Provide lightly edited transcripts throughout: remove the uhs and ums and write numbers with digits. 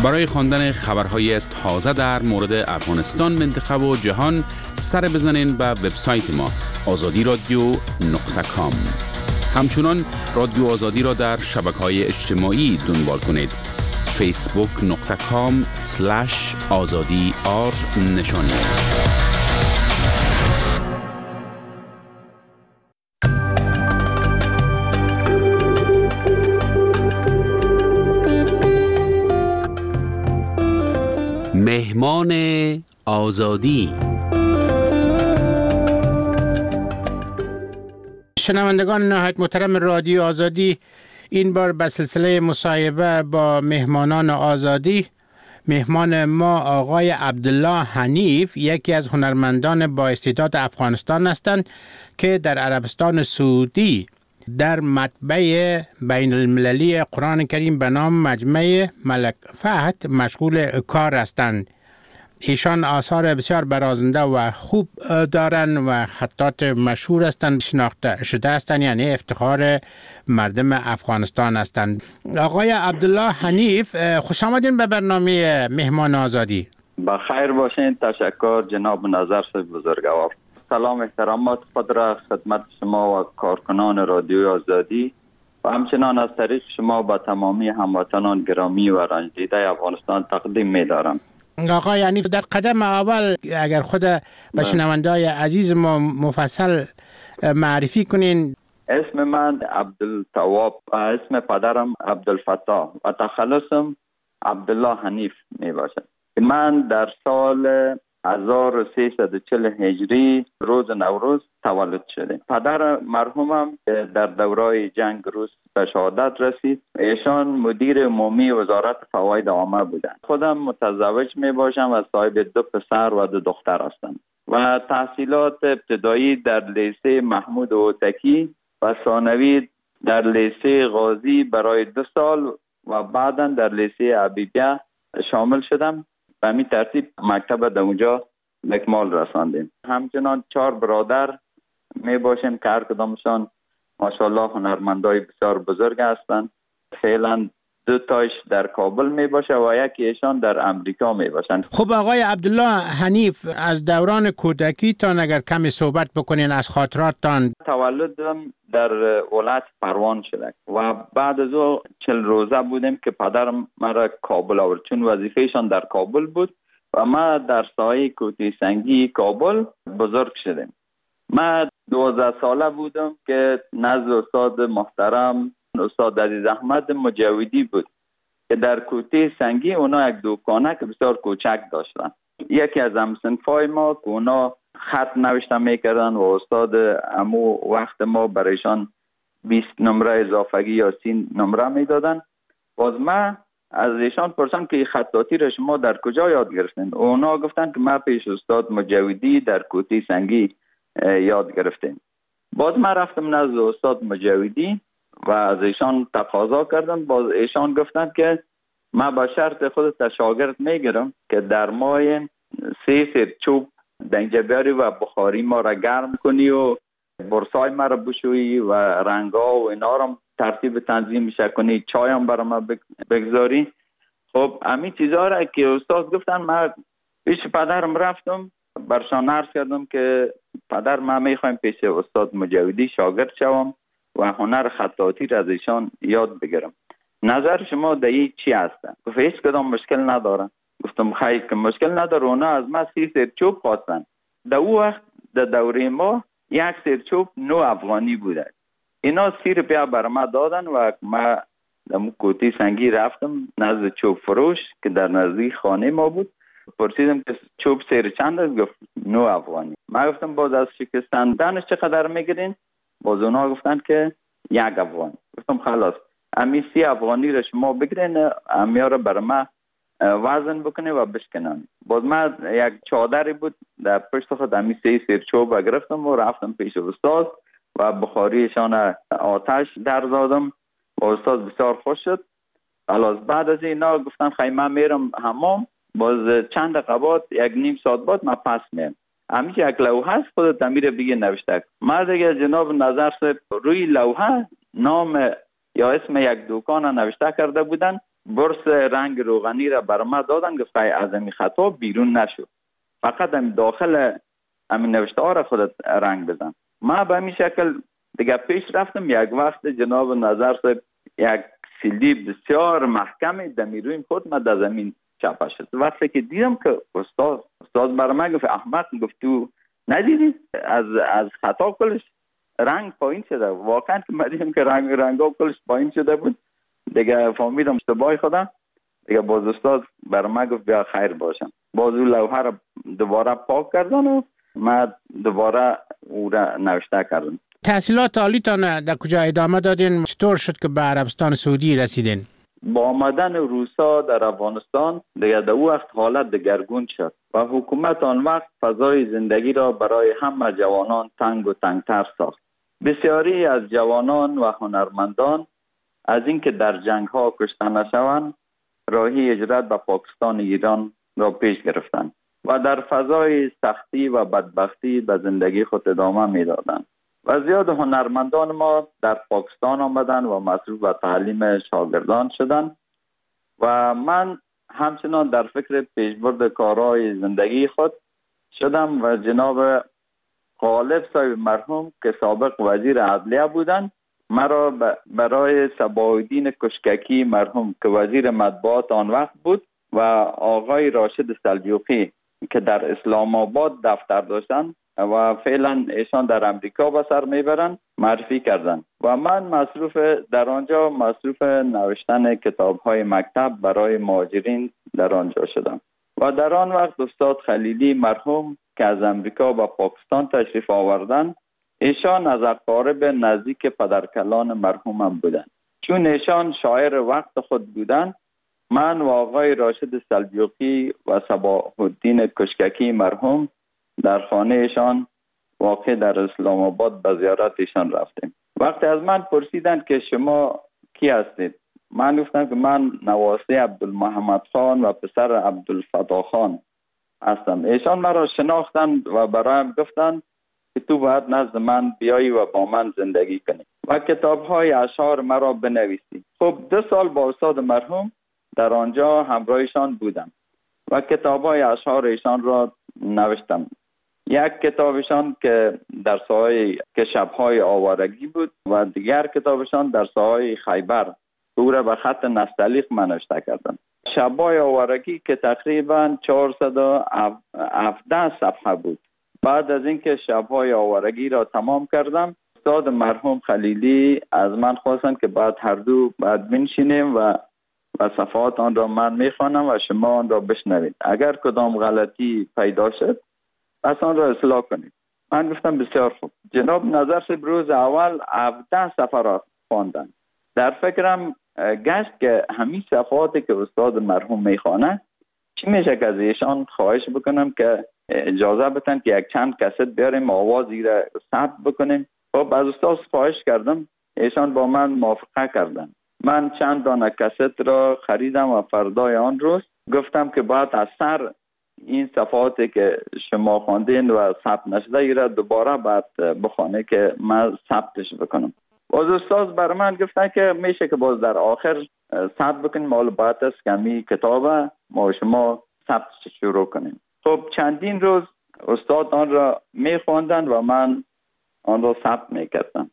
برای خواندن خبرهای تازه در مورد افغانستان، منطقه و جهان سر بزنین به وبسایت ما azadiradio.com. همچنان رادیو آزادی را در شبکه‌های اجتماعی دنبال کنید. facebook.com/azadi_r نشانی است. مهمان آزادی. شنوندگان نهایت محترم رادیو آزادی، این بار به سلسله مصاحبه با مهمانان آزادی، مهمان ما آقای عبدالله حنیف، یکی از هنرمندان با استعداد افغانستان هستند که در عربستان سعودی در مطبع بین المللی قرآن کریم به نام مجمع ملک فهد مشغول کار هستند. ایشان آثار بسیار برازنده و خوب دارند و خطات مشهور هستند، شناخته شده هستند، یعنی افتخار مردم افغانستان هستند. آقای عبدالله حنیف، خوش آمدین به برنامه مهمان آزادی. بخیر باشین. تشکر جناب نظر بزرگوار. سلام احترامات خود را خدمت شما و کارکنان رادیو آزادی و همچنان از طریق شما با تمامی هموطنان گرامی و رنج دیده افغانستان تقدیم می دارم. آقا، یعنی در قدم اول اگر خود به شنونده‌های عزیز ما مفصل معرفی کنین. اسم من عبدالتواب و اسم پدرم عبدالفتاح و تخلصم عبدالله حنیف می باشد. من در سال 1340 هجری روز نوروز تولد شده. پدر مرحومم در دورای جنگ روس به شهادت رسید. ایشان مدیر عمومی وزارت فواید عامه بودند. خودم متزوج می باشم و صاحب 2 پسر و 2 دختر هستم و تحصیلات ابتدایی در لیسه محمود هوتکی و ثانوی در لیسه غازی برای 2 سال و بعدا در لیسه حبیبیه شامل شدم. به همین ترتیب مکتب در اونجا اکمال رساندیم. همچنان 4 برادر می باشیم که هر کدامشان ماشاءالله هنرمندای بسیار بزرگ هستند. فعلا 2 تاش در کابل می باشه و یکی ایشان در امریکا می باشند. خب آقای عبدالله حنیف، از دوران کودکی تا اگر کمی صحبت بکنین از خاطراتتان. تولدم در ولایت پروان شده و بعد از او 40 روزه بودیم که پدرم مرا کابل آورد، چون وظیفهشان در کابل بود و ما در سایه کوتی سنگی کابل بزرگ شدیم. ما 12 ساله بودم که نزد استاد محترم استاد عزیز احمد مجاودی بود که در کوتی سنگی اونا یک دکانه که بسیار کوچک داشتن. یکی از همسنفای ما که اونا خط نوشتن میکردن و استاد امو وقت ما برایشان 20 نمره اضافگی یا 30 نمره میدادن. باز ما از ایشان پرسیدم که خطاطی را شما در کجا یاد گرفتین؟ اونا گفتن که ما پیش استاد مجاودی در کوتی سنگی یاد گرفتیم. باز ما رفتم نزد استاد مجاودی و از ایشان تقاضا کردم. باز ایشان گفتن که ما با شرط خودت شاگرد میگیرم که در ماه 3 سیر چوب دنجه بیاری و بخاری ما را گرم کنی و برسای ما را بشویی و رنگا و اینا را ترتیب تنظیم میشه کنی، چای هم برای ما بگذاری. خب همین چیزها را که استاد گفتن، ما پیش پدرم رفتم برشان عرض کردم که پدر ما میخوایم پیش استاد مجاودی شاگرد شوم و هنر خطاطی را از ایشان یاد بگیرم. نظر شما در این چی هستن؟ گفت هیچ کدام مشکل ندارن. گفتم خیلی که مشکل نداره. اونا از ما 30 سیر چوب خواستن. در او وقت در دوره ما 1 سیر چوب 9 افغانی بوده. اینا 30 روپیه بر ما دادن و ما در کوتی سنگی رفتم نزد چوب فروش که در نزدیک خانه ما بود. پرسیدم که چوب سیر چند است؟ گفت 9 افغانی. ما گفتم باز از شکستندنش چقدر میگیرین؟ باز اونا گفتن که 1 افغانی. گفتم خلاص امی 30 افغانی را شما بگیرین، امیها را بر ما وزن بکنه و بشکنن. باز ما یک چادری بود در پشت خود امی 3 سیر چوب گرفتم و رفتم پیش استاد و بخاریشان آتش در زدم و استاد بسیار خوش شد. خلاص بعد از اینا گفتن خیلی میرم حمام. باز چند دقیقه 1.5 ساعت بعد من پس میام. همیشه یک لوحه است خودت امیر بگی نوشته. ما دیگه جناب نظر صاحب روی لوحه نام یا اسم یک دکان نوشته کرده بودن برس رنگ روغنی را بر ما دادن، گفت از این خطا بیرون نشو، فقط هم داخل همین نوشته ها را خودت رنگ بزن. ما به این شکل دیگه پیش رفتم. یک وقت جناب نظر صاحب یک سیلی بسیار محکمی دمیروی خود ما در زمین چپه شد. وقتی که دیدم که استاد برای من گفت احمق، گفت تو ندیدی از خطا کلش رنگ پایین شده. واقعا که من دیدم که رنگا کلش پایین شده بود، دیگه فهمیدم اشتباه خودم. دیگه باز استاد برای من گفت بیا خیر باشم. باز اون لوحه را دوباره پاک کردن و من دوباره او را نوشته کردم. تحصیلات عالیتان در کجا ادامه دادین؟ چطور شد که به عربستان سعودی رسیدین؟ با آمدن روسا در افغانستان دیگه در وقت حالت دگرگون شد و حکومت آن وقت فضای زندگی را برای همه جوانان تنگ و تنگتر ساخت. بسیاری از جوانان و هنرمندان از اینکه در جنگ ها کشته نشوند راهی هجرت به پاکستان ایران را پیش گرفتند و در فضای سختی و بدبختی به زندگی خود ادامه میدادند و زیاد هنرمندان ما در پاکستان آمدند و مصروف به تعلیم شاگردان شدند و من همچنان در فکر پیشبرد کارهای زندگی خود شدم و جناب غالب صاحب مرحوم که سابق وزیر عدلیه بودند مرا برای صباح‌الدین کشککی مرحوم که وزیر مطبوعات آن وقت بود و آقای راشد سلجوقی که در اسلام آباد دفتر داشتند و فعلا ایشان در امریکا به سر میبرند معرفی کردند و من در آنجا مصروف نوشتن کتاب‌های مکتب برای مهاجرین در آنجا شدم و در آن وقت استاد خلیلی مرحوم که از امریکا به پاکستان تشریف آوردند ایشان از اقارب نزدیک پدرکلان مرحومم بودند. چون ایشان شاعر وقت خود بودند من و آقای راشد سلجوقی و صباح‌الدین کشککی مرحوم در خانه ایشان واقع در اسلام آباد به زیارت ایشان رفتیم. وقتی از من پرسیدند که شما کی هستید؟ من گفتم که من نواسی عبدالمحمد خان و پسر عبدالفتاح خان هستم. ایشان مرا شناختند و برایم گفتند که تو باید نزد من بیایی و با من زندگی کنی و کتاب‌های اشعار مرا بنویسی. خب 2 سال با استاد مرحوم در آنجا همراهشان بودم و کتاب‌های اشعار ایشان را نوشتم. یک کتابشان که در ساحه که شب‌های آوارگی بود و دیگر کتابشان در ساحه خیبر او را به خط نستعلیق من نوشته کردم. شب‌های آوارگی که تقریبا 417 صفحه بود. بعد از اینکه شب‌های آوارگی را تمام کردم استاد مرحوم خلیلی از من خواستند که بعد هر دو بعد بنشینیم و صفحات آن را من میخوانم و شما آن را بشنوید. اگر کدام غلطی پیدا شد پس آن را اصلاح کنید. من گفتم بسیار خوب. جناب نظر صاحب روز اول 17 صفحه را خواندن. در فکرم گشت که همین صفحاتی که استاد مرحوم میخوانه چی میشه که از ایشان خواهش بکنم که اجازه بدن که یک چند کست بیاریم آوازی را ثبت بکنیم. خب از استاد خواهش کردم، ایشان با من موافقه کردن. من چند دانه کست را خریدم و فردای آن روز گفتم که باید از سر این صفحاتی که شما خواندین و ثبت نشده ای را دوباره باید بخونه که من ثبتش بکنم. باز استاد بر من گفتن که میشه که باز در آخر ثبت بکنیم، مال باید است که می کتاب ما شما ثبتش شروع کنیم. خب چندین روز استاد آن را میخواندن و من آن را ثبت میکردم.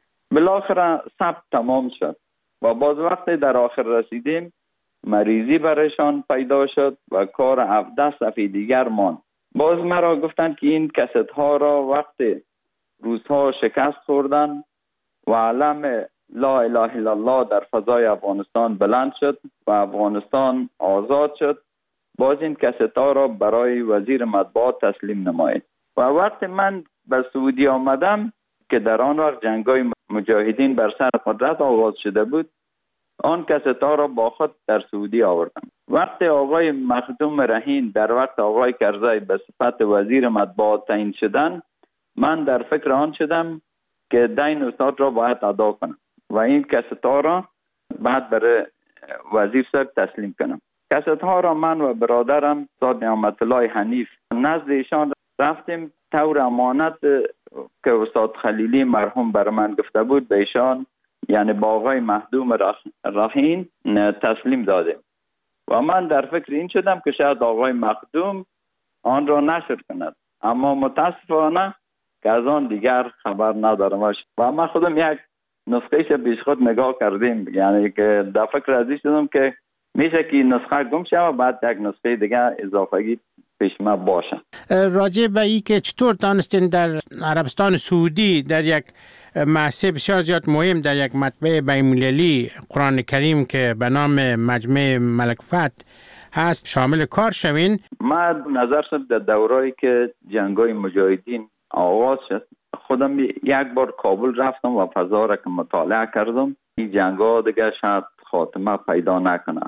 بالاخره ثبت تمام شد و باز وقتی در آخر رسیدیم مریضی برایشان پیدا شد و کار 17 صفحه دیگر ماند. باز مرا گفتند که این کست ها را وقتی روزها شکست خوردن و علم لا اله الا الله در فضای افغانستان بلند شد و افغانستان آزاد شد، باز این کست ها را برای وزیر مطبوعات تسلیم نمایید. و وقتی من به سعودی آمدم که در آن وقت جنگ‌های مجاهدین بر سر قدرت آغاز شده بود، آن کست ها را با خود در سعودی آوردم. وقتی آقای مخدوم رهین در وقت آقای کرزی به صفت وزیر مطبوعات تعیین شدن، من در فکر آن شدم که دین استاد را باید ادا کنم و این کست ها را بعد برای وزیر صاحب تسلیم کنم. کست ها را من و برادرم استاد نعمت الله حنیف نزد ایشان رفتیم. طور امانت که استاد خلیلی مرحوم بر من گفته بود به ایشان یعنی با آقای مخدوم رهین تسلیم دادیم و من در فکر این شدم که شاید آقای مخدوم آن را نشر کند، اما متاسفانه که از آن دیگر خبر ندارم و من خودم یک نسخهش پیش خود نگاه کردیم، یعنی که در فکر ازی شدم که میشه که نسخه گم شه و بعد یک نسخه دیگه اضافه‌ای پیش ما باشه. راجع به این که چطور دانستین در عربستان سعودی در یک محصه بسیار زیاد مهم در یک مطبع بین‌المللی قرآن کریم که به نام مجمع ملک فتح هست شامل کار شوین؟ من نظر شد در دورایی که جنگای مجاهدین آغاز شد خودم یک بار کابل رفتم و فضا را که مطالعه کردم، این جنگا دیگه شاید خاتمه پیدا نکنه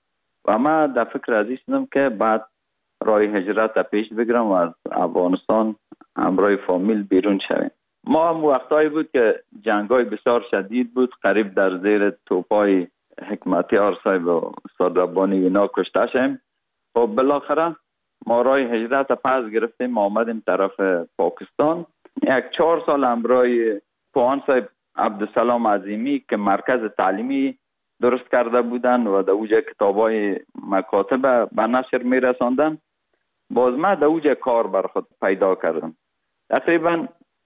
و من در فکر ازی شدم که بعد راه هجرت پیش بگیرم و از افغانستان همراه فامیل بیرون شویم. ما هم وقتایی بود که جنگای بسیار شدید بود، قریب در زیر توپای حکمتیار صاحب و استاد ربانی اینا کشته شدیم. خب بالاخره ما راه هجرت پس گرفتیم، آمدیم طرف پاکستان. 4 سال همراه پوان صاحب عبدالسلام عظیمی که مرکز تعلیمی درست کرده بودن و در اوجه کتابای مکاتب به نشر می رساندن، باز من در اوجه کار بر خود پیدا کردم. تقریبا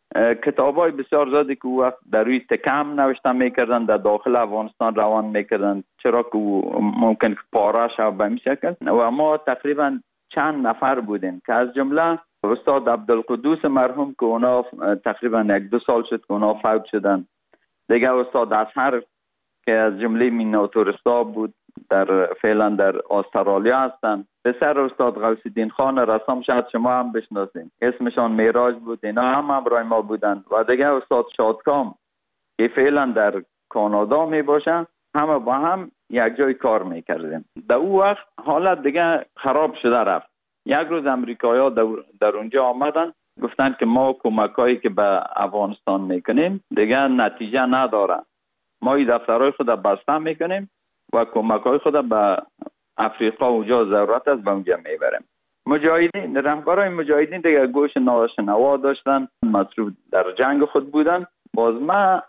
کتابای بسیار زیادی که وقت در روی تکم نوشته میکردن در داخل افغانستان روان میکردن، چرا که ممکن که پاره شد به این شکل و ما تقریبا چند نفر بودیم که از جمله استاد عبدالقدوس مرحوم که اونا تقریبا 1-2 سال شد که اونا فوت شدن، دیگه استاد اصحر که از جمله میناتورستا بود فعلا در استرالیا هستن، پسر استاد غوث الدین خان رسام شاید شما هم بشناسین، اسمشان میراج بود، اینا هم همراه ما بودن و دیگه استاد شادکام که فعلا در کانادا می باشه، همه با هم یک جای کار میکردیم. در اون وقت حالت دیگه خراب شده رفت. یک روز امریکایی‌ها در اونجا آمدن گفتن که ما کمکایی که به افغانستان میکنیم دیگه نتیجه نداره، ما این دفترهای خود بسته میکنیم و کمک‌های خود به افریقا اونجا ضرورت است به اونجا میبریم. مجاهدین، رهبرای مجاهدین دیگه گوش ناشنوا داشتن، مصروف در جنگ خود بودن. باز من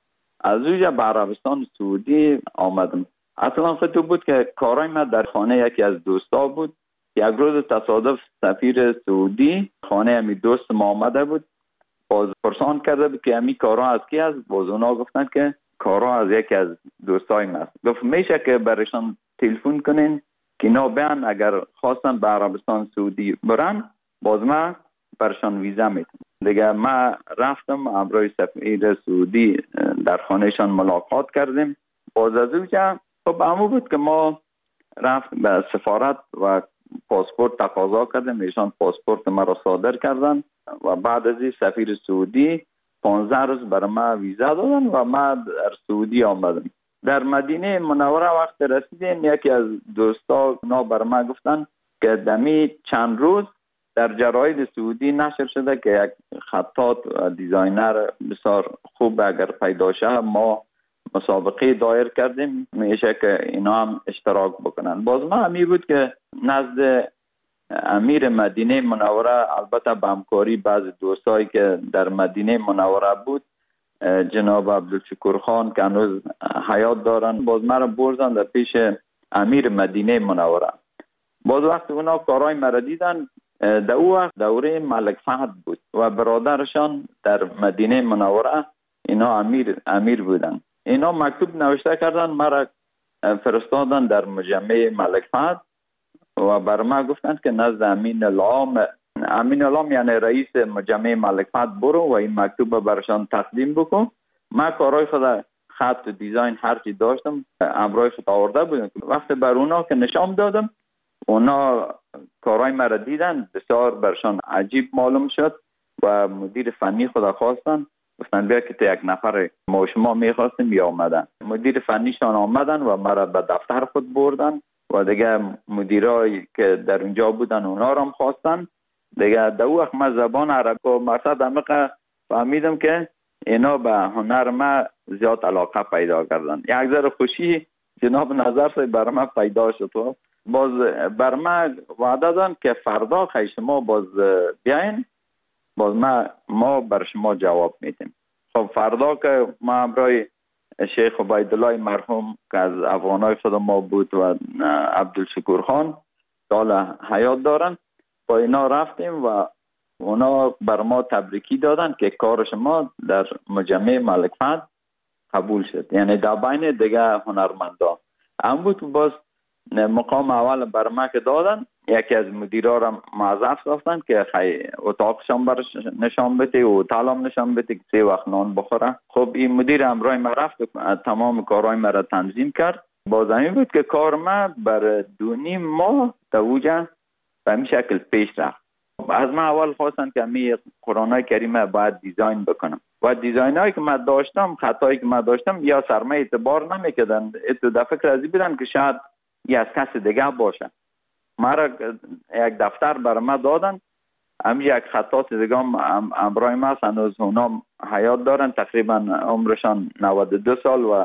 از اونجا به عربستان سعودی آمدم. اصلا خود بود که کارای من در خانه یکی از دوستا بود. یک روز تصادف سفیر سعودی خانه امی دوست ما آمده بود، باز پرسان کرده بود که امی کارا از کی است؟ باز اونا گفتن که کارا از یکی از دوستای ما است. گفت میشه که برشان تلفن کنین که اینا بیان اگر خواستن به عربستان سعودی برن باز ما برشان ویزا میتونم. دیگه ما رفتم همراه سفیر سعودی در خانهشان ملاقات کردیم. باز از اونجا خب همون بود که ما رفتیم به سفارت و پاسپورت تقاضا کردیم، ایشان پاسپورت ما را صادر کردن و بعد از این سفیر سعودی 15 روز برای ما ویزا دادن و ما در سعودی آمدم. در مدینه منوره وقت رسیدیم یکی از دوستا نا برای ما گفتن که دمی چند روز در جراید سعودی نشر شده که یک خطاط و دیزاینر بسیار خوب اگر پیدا شه ما مسابقه دایر کردیم، میشه که اینا هم اشتراک بکنن. باز ما همی بود که نزد امیر مدینه منوره، البته به همکاری بعض دوستایی که در مدینه منوره بود، جناب عبدالشکور خان که هنوز حیات دارن، باز مرا بردن در پیش امیر مدینه منوره. باز وقت اونا کارهای مرا دیدن، در او وقت دوره ملک فهد بود و برادرشان در مدینه منوره اینا امیر بودن. اینا مکتوب نوشته کردن، مرا فرستادن در مجمع ملک فهد و بر ما گفتند که نزد امین العام یعنی رئیس مجمع ملک فهد برو و این مکتوب برشان تقدیم بکن. من کارهای خود خط و دیزاین هرچی داشتم همراه خود آورده بودم. وقتی بر اونا که نشان دادم اونا کارهای مرا دیدن، بسیار برشان عجیب معلوم شد و مدیر فنی خود خواستن، گفتن بیا که تو یک نفر ما شما میخواستیم یا آمدن. مدیر فنیشان آمدن و مرا به دفتر خود بردن و دیگه مدیرایی که در اونجا بودن اونا رو هم خواستن. دیگه در وقت من زبان عربی و مقصد عمیق فهمیدم که اینا به هنر ما زیاد علاقه پیدا کردن. یک ذره خوشی جناب نظر سے بر ما پیدا شد. باز بر ما وعده دادن که فردا خیلی شما باز بیاین، باز ما بر شما جواب میدیم. خب فردا که ما برای شیخ عبیدالله مرحوم که از افغانای خود ما بود و عبدالشکور خان سال حیات دارن، با اینا رفتیم و اونا بر ما تبریکی دادن که کار شما در مجمع ملک فهد قبول شد، یعنی در بین دیگه هنرمندان هم بود. باز مقام اول بر ما که دادن، یکی از مدیرا را معذف ساختن که اتاقشان برش نشان بده و تعلم نشان بده که 3 وقت نان بخوره. خب این مدیر امرای ما رفت تمام کارهای ما را تنظیم کرد. باز همین بود که کار ما بر 2.5 ماه توجه به همین شکل پیش رفت. از من اول خواستن که می قرآن کریم باید دیزاین بکنم و دیزاین هایی که من داشتم، خطایی که من داشتم یا سرمایه اعتبار نمیکردن. در فکر ازی بودن که شاید یه از کس دیگه باشه. مرا یک دفتر بر ما دادن، همین یک خطاط دیگه امرای ما هنوز اونا حیات دارن، تقریبا عمرشان 92 سال و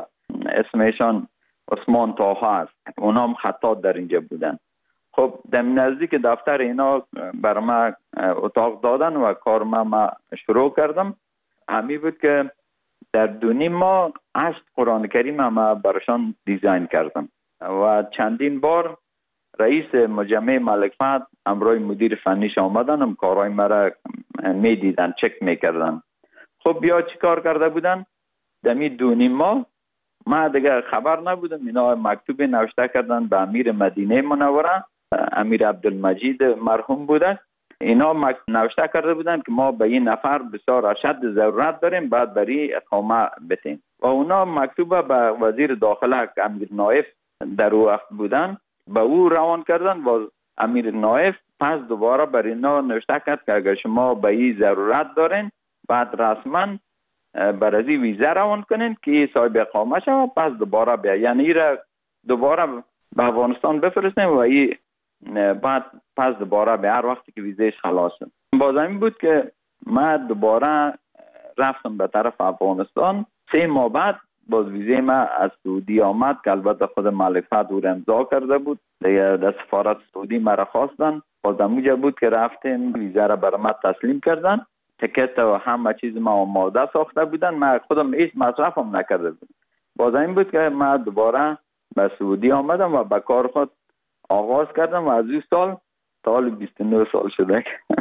اسمشان عثمان طاها است. اونا هم خطاط در اینجا بودن. خب در نزدیک دفتر اینا بر ما اتاق دادن و کار ما شروع کردم. همین بود که در 2.5 ماه 8 قرآن کریم ما برشان دیزاین کردم و چندین بار رئیس مجمع ملک فهد امرای مدیر فنیش آمدن، هم کارهای مرا می دیدن، چک می کردن. خب بیا چی کار کرده بودن؟ دمی 2.5 ماه ما دیگه خبر نبودم. اینا مکتوب نوشته کردن به امیر مدینه منوره، امیر عبدالمجید مرحوم بوده. اینا نوشته کرده بودن که ما به این نفر بسیار اشد ضرورت داریم، بعد بری اقامه بتیم. و اونا مکتوب به وزیر داخله که امیر نایف در او وقت بودن به او روان کردن و امیر نایف پس دوباره بر اینا نوشته کرد که اگر شما به این ضرورت دارین بعد رسما بر از این ویزه روان کنین که صاحب اقامه شد، پس دوباره بیا، یعنی این را دوباره به افغانستان بفرستیم و این بعد پس دوباره به هر وقتی که ویزهش خلاص شد. باز همین بود که من دوباره رفتم به طرف افغانستان. 3 ماه بعد باز ویزه ما از سعودی آمد که البته خود ملک فهد او را امضا کرده بود. دیگه در سفارت سعودی مرا خواستن، باز همونجا بود که رفتیم ویزه را برای ما تسلیم کردن. تکت و همه چیز ما آماده ساخته بودن، من خودم هیچ مصرفم نکرده بودم. باز این بود که من دوباره به سعودی آمدم و به کار خود آغاز کردم و از این سال 29 سال شده.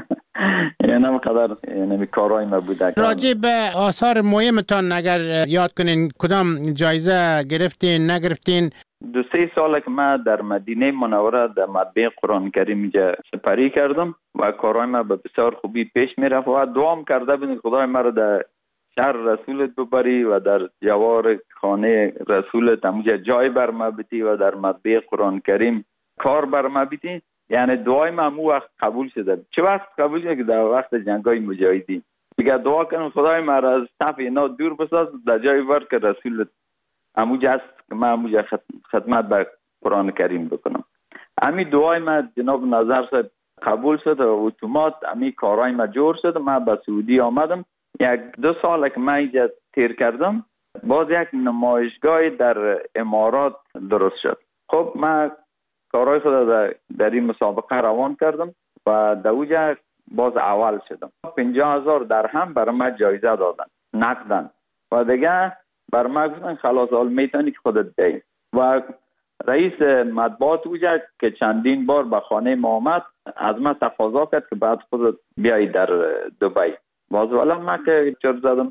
یعنی همقدر یعنی کارهای ما بوده. راجع به آثار مهمتان اگر یاد کنین کدام جایزه گرفتین نگرفتین؟ 2-3 سال که من در مدینه منوره در مطبعه قرآن کریم اینجا سپری کردم و کارهای ما به بسیار خوبی پیش می رفت و دعام کرده بودم خدای ما را در شهر رسولت ببری و در جوار خانه رسولت همونجا جای بر ما بدی و در مطبعه قرآن کریم کار بر ما بدی. یعنی دعای ما همون وقت قبول شده. چه وقت قبول شده که در وقت جنگای مجاهدین دیگه دعا کنم خدای ما را از صف اینا دور بساز، در جای بر که رسولت همونجا است که من همونجا خدمت به قرآن کریم بکنم. همین دعای ما جناب نظر صاحب قبول شد و اتومات همین کارهای ما جور شد. من به سعودی آمدم. 1-2 سال که من اینجا تیر کردم، باز یک نمایشگاه در امارات درست شد. خب من کارهای خود در این مسابقه روان کردم و در اوجه باز اول شدم. 50,000 درهم برای من جایزه دادن نقدن و دیگه بر من گفتن خلاص حال میتونی که خودت بی. و رئیس مطبوعات اوجه که چندین بار به خانه ما آمد از من تقاضا کرد که بعد خودت بیایی در دبی. باز والا من که چرا زدم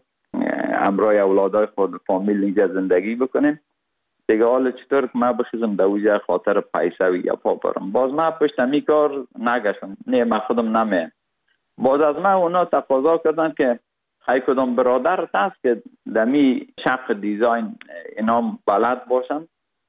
امرای اولادای خود فامیل اینجا زندگی بکنیم دیگه، حالا چطور که من بخیزم در اوجه خاطر پیسه و یا پا برم. باز من پشت همی کار نگشتم، نه من خودم نمیم. باز از من اونا تقاضا کردن که خیلی کدام برادر هست که دمی شق دیزاین اینا بلد باشن.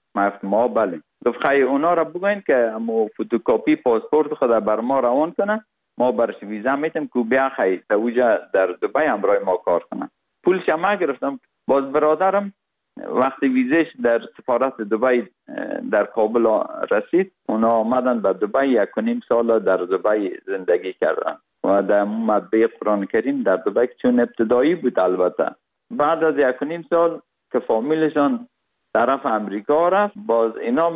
ما بله گفت خیلی اونا را بگوین که امو فوتوکاپی پاسپورت خود بر ما روان کنه، ما برش ویزا میتیم که بیا خیلی در اوجه در دبی همراه ما کار کنه. پولش ما گرفتم. باز برادرم وقتی ویزش در سفارت دبی در کابل رسید، اونا آمدن به دبی 1.5 سال در دبی زندگی کردن و در مطبعه قرآن کریم در دبی چون ابتدایی بود. البته بعد از 1.5 سال که فامیلشان طرف امریکا رفت، باز اینا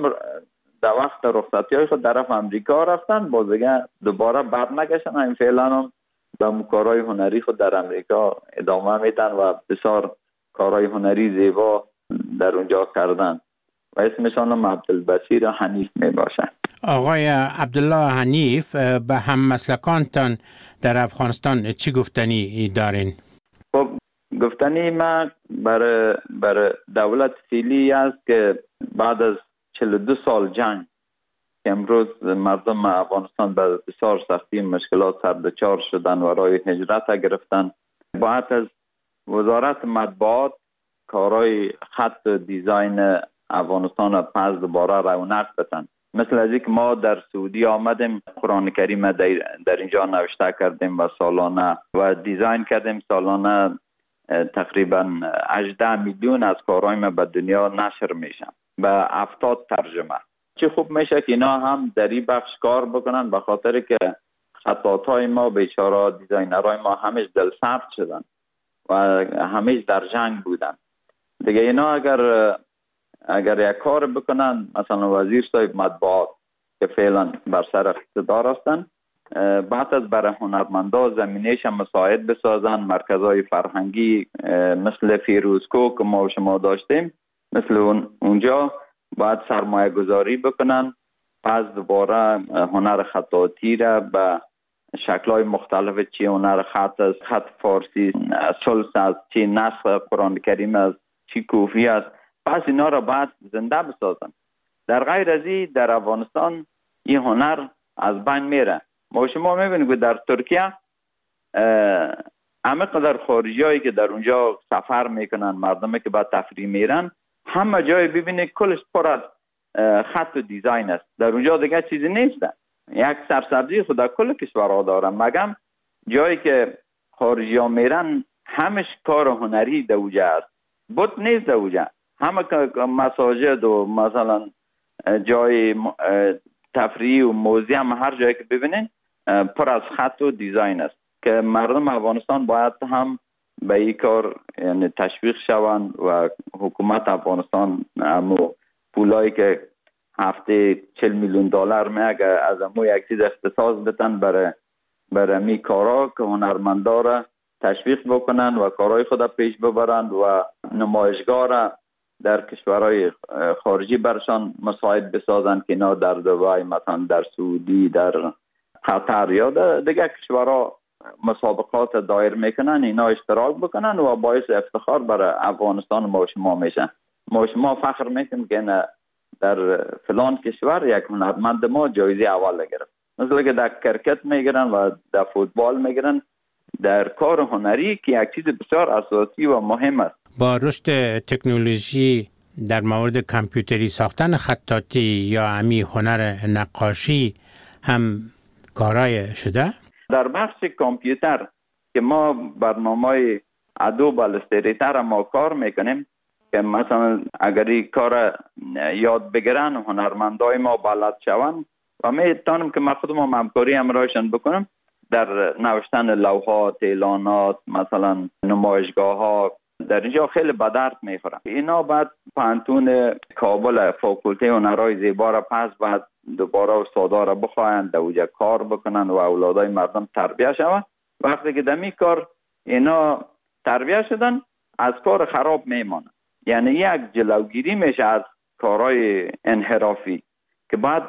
در وقت رخصتی های خود طرف امریکا رفتن، باز دیگه دوباره بر نگشتن. این فعلا هم به کارهای هنری خود در امریکا ادامه میدن و بسیار کارهای هنری زیبا در اونجا کردن و اسمشان هم عبدالبصیر حنیف می باشه. آقای عبدالله حنیف، به هم مسلکانتان در افغانستان چی گفتنی دارین؟ خب گفتنی ما برای دولت فعلی است که بعد از 42 سال جنگ که امروز مردم افغانستان به بسیار سختی مشکلات سر دچار شدن و راه هجرت گرفتن، باید از وزارت مطبوعات کارهای خط و دیزاین افغانستان پس دوباره رونق بدن. مثل از اینکه ما در سعودی آمدیم قرآن کریم در اینجا نوشته کردیم و سالانه و دیزاین کردیم، سالانه تقریبا 18 میلیون از کارهای ما به دنیا نشر میشن به 70 ترجمه. چه خوب میشه که اینا هم در این بخش کار بکنن، به خاطر که خطاطای ما بیچاره دیزاینرهای ما همیش دل سرد شدن و همیش در جنگ بودن دیگه. اینا اگر یک کار بکنن، مثلا وزیر صاحب مطبوعات که فعلا بر سر اقتدار هستن، بعد از برای هنرمندا زمینهش مساعد بسازن، مرکزهای فرهنگی مثل فیروزکو که ما و شما داشتیم، مثل اونجا باید سرمایه گذاری بکنن، پس دوباره هنر خطاطی را به شکل‌های مختلف، چی هنر خط است، خط فارسی، سلس است، چی نسخ قرآن کریم است، چی کوفی است، پس اینا را باید زنده بسازن. در غیر از این در افغانستان این هنر از بین میره. ما شما میبینید که در ترکیه همه قدر خارجی هایی که در اونجا سفر میکنن، مردمی که با تفریح میرن، همه جای ببینید کلش پر از خط و دیزاین است. در اونجا دیگه چیزی نیست. یک سرسبزی خود در کل کشورها دارن، مگم جایی که خارجی ها میرن همش کار هنری در اونجا است، بود نیست در اونجا. همه مساجد و مثلا جای تفریح و موزیم، هر جایی که ببینین پر از خط و دیزاین است که مردم افغانستان باید هم به این کار یعنی تشویق شوند و حکومت افغانستان همو پولایی که هفته 40 میلیون دلار میگه از همو یک چیز اختصاص بدن برای می کارا که هنرمندا را تشویق بکنن و کارهای خود پیش ببرند و نمایشگاه را در کشورهای خارجی برشان مساعد بسازن که اینا در دبی، مثلا در سعودی، در قطر یا دیگر کشورها مسابقات دایر میکنن، اینا اشتراک بکنن و باعث افتخار برای افغانستان ما شما میشن. ما شما فخر میکنیم که در فلان کشور یک هنرمند ما جایزه اول گرفت. مثلا که در کرکت میگیرن و در فوتبال میگیرن، در کار هنری که یک چیز بسیار اساسی و مهم است. با رشد تکنولوژی در مورد کامپیوتری ساختن خطاطی یا امی هنر نقاشی هم کارای شده؟ در بخش کامپیوتر که ما برنامه ادوب الستریتر ما کار میکنیم که مثلا اگر این کار یاد بگیرن هنرمندای ما بلد شوند و میتونم که من خودم همکاری همراهشان بکنم در نوشتن لوحات، اعلانات، مثلا نمایشگاه ها، در اینجا خیلی به درد میخورن. اینا بعد پانتون کابل فاکولته هنرهای زیبا را پس بعد دوباره استادا را بخواهند در اونجا کار بکنن و اولادای مردم تربیه شوند. وقتی که دمی کار اینا تربیه شدن از کار خراب میمانند. یعنی یک جلوگیری میشه از کارهای انحرافی که بعد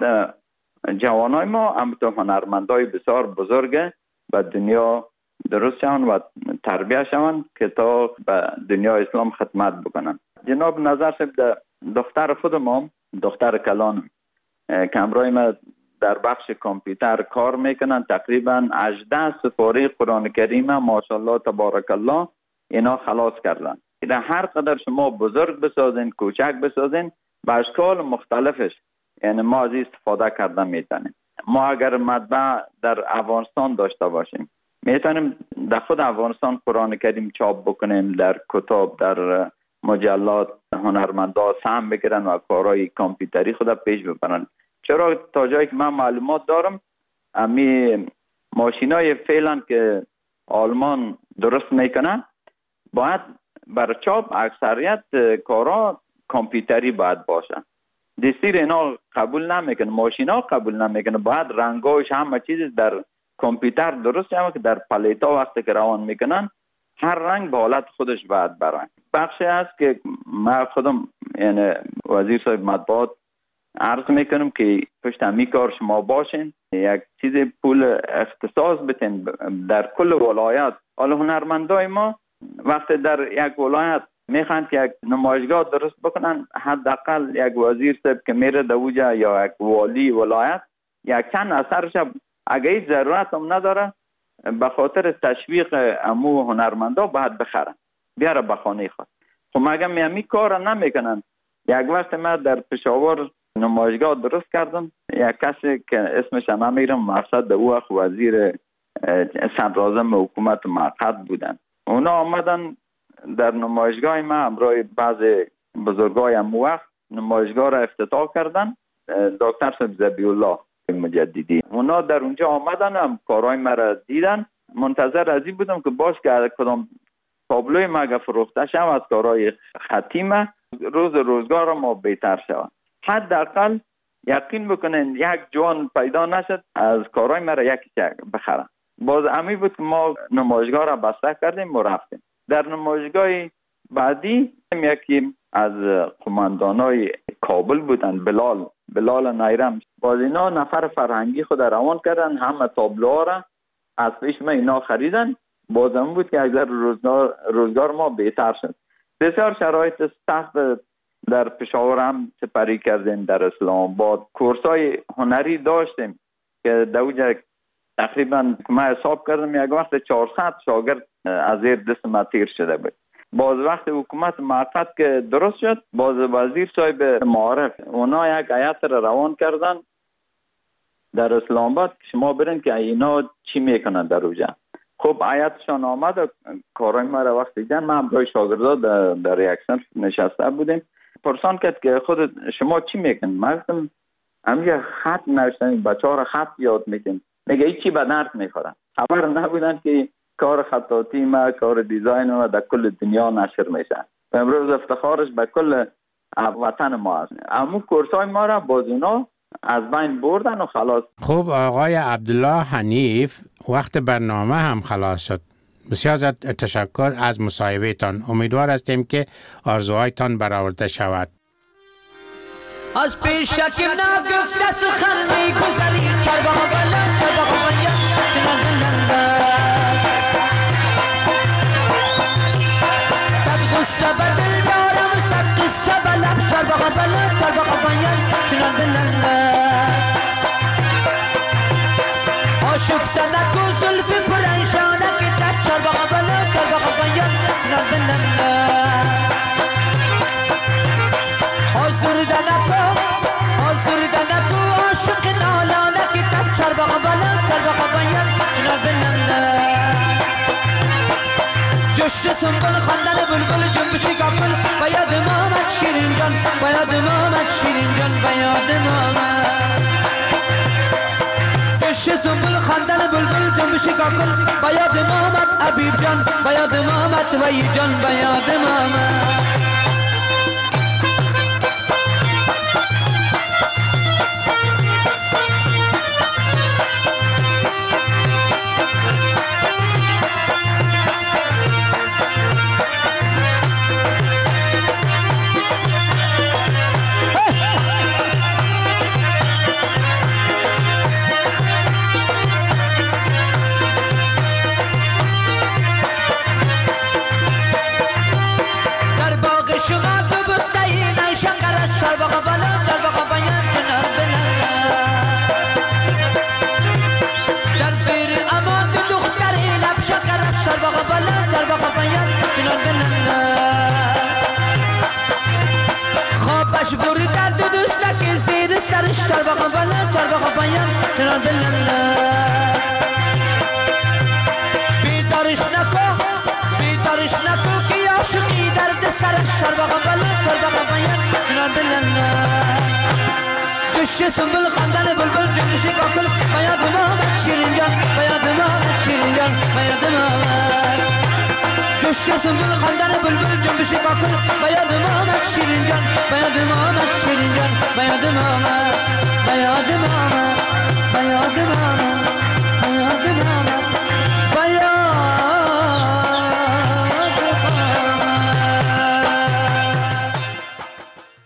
جوانای ما همونطور هنرمندای بسیار بزرگ به دنیا درست شوند و تربیه شوند که تا به دنیا اسلام خدمت بکنن. جناب نظر صاحب دختر خودم، دختر کلانم که همراه ما در بخش کامپیوتر کار میکنن، تقریبا 18 سپاره قرآن کریم ماشاءالله تبارک الله اینا خلاص کردن. اینا هر قدر شما بزرگ بسازین، کوچک بسازین، به اشکال مختلفش یعنی ما از استفاده کردن میتونیم. ما اگر مطبع در افغانستان داشته باشیم میتونیم در خود افغانستان قرآن کریم چاپ بکنیم، در کتاب، در مجلات هنرمندا سهم بگیرن و کارهای کامپیوتری خود پیش ببرن. چرا تا جایی که من معلومات دارم امی ماشینای فعلا که آلمان درست میکنن باید بر چاپ اکثریت کارا کامپیوتری باید باشن. دستیر اینا قبول نمیکنه، ماشینا قبول نمیکنه، باید رنگاش همه چیز در کامپیوتر درست شده که در پلیتا وقتی که روان میکنن هر رنگ به حالت خودش باید برن. بخشی هست که ما خودم یعنی وزیر صاحب مطبوعات عرض میکنم که پشت همی کار شما باشین، یک چیز پول اختصاص بتین در کل ولایت. حالا هنرمندای ما وقتی در یک ولایت میخوان که یک نمایشگاه درست بکنن، حداقل یک وزیر صاحب که میره دوجا یا یک والی ولایت یک چند اثرش اگه هیچ ضرورت هم نداره به خاطر تشویق امو هنرمندا باید بخرن بیاره به خانه خود. خب مگه میامی کار نمیکنن؟ یک وقت ما در پشاور نمایشگاه درست کردم، یک کسی که اسمش نمیرم، مقصد او وقت وزیر صدراعظم حکومت موقت بودن. اونا آمدن در نمایشگاه ما همراه بعضی بزرگای امو وقت نمایشگاه را افتتاح کردن. دکتر صاحب ذبیح الله مجددی اونا در اونجا آمدن، هم کارهای ما را دیدن. منتظر از این بودم که باز که کدام تابلوی ما اگه فروخته شد از کارهای خطی ما روزگار ما بهتر شود. حداقل یقین بکنین یک جوان پیدا نشد از کارهای ما را یکی بخرن. باز امی بود که ما نمایشگاه را بسته کردیم و رفتیم. در نمایشگاه بعدی یکی از قماندانای کابل بودن، بلال نیرم. باز اینا نفر فرهنگی خود روان کردن، همه تابلوها را از پیش ما اینا خریدن. بازم بود که اگر روزگار ما بهتر شد. بسیار شرایط سخت در پشاور هم سپری کردیم، در اسلام آباد کورسای هنری داشتیم که دوجه تقریبا ما حساب کردم یک وقت 400 شاگرد از زیر دست ما تیر شده بود. باز وقت حکومت موقت که درست شد، باز وزیر صاحب معارف اونا یک هیئت را روان کردن در اسلام آباد که شما برین که اینا چی میکنن در اونجا. خب هیئتشان آمد و کارای ما را وقت دیدن. ما همراه شاگردا در یک صنف نشسته بودیم. پرسان کرد که خود شما چی میکنن؟ ما گفتم همین خط نوشتن، بچه‌ها را خط یاد میکنن. میگه هیچی به درد میخورن. خبر نبودن که کار خطاطی ما، کار دیزاین ما در کل دنیا نشر میشه. و امروز افتخارش به کل وطن ما است. اما کورسای ما را باز اونا از بین بردن و خلاص. خب آقای عبدالله حنیف، وقت برنامه هم خلاص شد. بسیار تشکر از مصاحبه تان. امیدوار هستیم که آرزوهایتان برآورده شود. از پیشکی نگفته سخن میگذری کربا بلند کربا بلند چنان بلند صد غصه به دل دارم صد قصه به لب کربا بلند کربا بلند چنان بلند آشفته نکو زلفی پرنشانه که در کربا بلند کربا بلند چنان بلند آزرده نکو عاشق نالانه که در چربا بلند کربا بلند چنان بلند جوش سنبل خواندن بلبل جنبش گاگل و یاد مامد شیرین جان و یاد مامد شیرین جان و یاد مامد جوش سنبل خواندن بلبل جنبش گاگل و یاد مامد حبیب جان و یاد مامد وی جان و یاد مامد خوابش بوری درد دوستک زیر سرش چرباقا بلند چرباقا بایان چنان بلند بیدارش نکو که عاشقی درد سرش چرباقا بلند چرباقا بایان چنان بلند جوش سنبل خواندن بلبل جنبش گاگل و یاد محمد شیرین جان و یاد محمد شیرین جان و یاد محمد جوش سنبل خواندن بلبل جنبش گاگل و یاد محمد شیرین جان و یاد محمد شیرین جان و یاد محمد و یاد